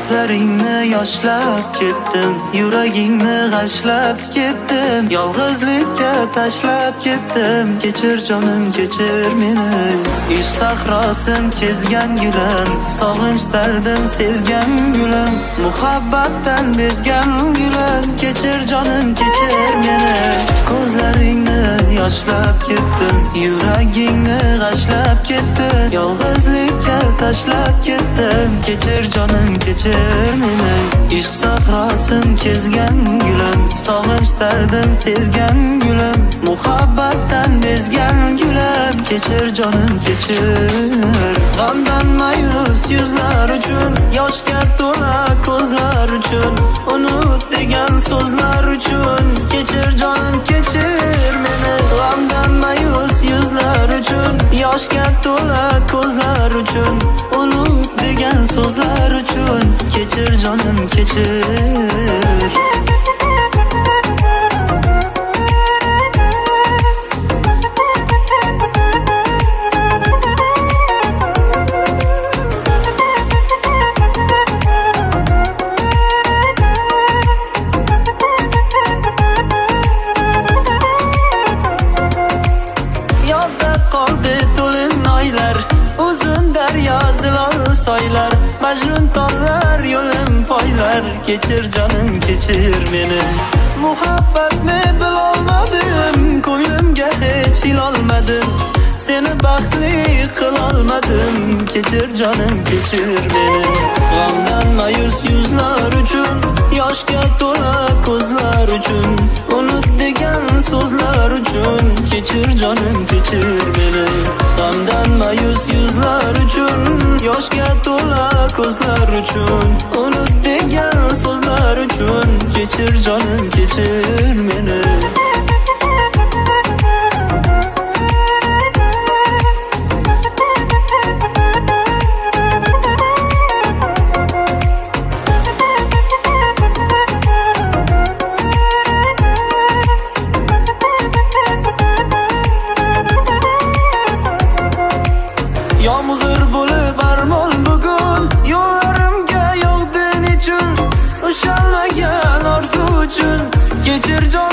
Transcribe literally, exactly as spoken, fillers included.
Ko'zlaringni yoshlab ketdim, yuragingni g'ashlab ketdim, yolg'izlikka tashlab ketdim. Kechir jonim, kechir meni. Ish sahrosin kezgan gulim, sog'inch dardin sezgan gulim, muhabbatdan bezgan gulim. Kechir jonim, kechir meni. Ko'zlaringni yoshlab ketdim, yuragingni g'ashlab ketdim, yolg'izlikka tashlab ketdim. Kechir jonim, kechir meni. Ish sahrosin kezgan gulim, sog'inch dardin sezgan gulim, muhabbatdan bezgan gulim. Kechir jonim, kechir. G'amdan ma'yus yuzlar uchun, yoshga to'la ko'zlar uchun, unut degan so'zlar uchun. Kechir jonim, kechir meni. G'amdan ma'yus yuzlar uchun, yoshga to'la ko'zlar uchun, unut degan so'zlar uchun. Kechir jonim, kechir. Uzun daryo zilol soylar, majnun tollar yo'lim poylar. Kechir jonim, kechir meni. Muhabbatni bilolmadim, ko'nglimga hech ilolmadim, seni baxtli qilolmadim. Kechir jonim, kechir meni. G'amdan ma'yus yuzlar uchun, yoshga to'la ko'zlar uchun, unut degan so'zlar uchun. Kechir jonim, kechir meni. G'amdan ma'yus yuzlar uchun, yoshga to'la ko'zlar uchun, unut degan so'zlar uchun. Kechir jonim, kechir meni. Yomg'ir bo'lib armon bugun, yo'llarimga yog'di nechun, ushalmagan orzu uchun. Kechir jonim.